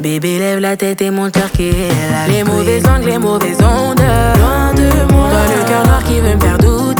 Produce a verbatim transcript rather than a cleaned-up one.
Bébé, lève la tête et montre leur qui est la Les mauvais angles, les mauvaises ondes. Loin de moi, toi le cœur noir qui veut me faire douter.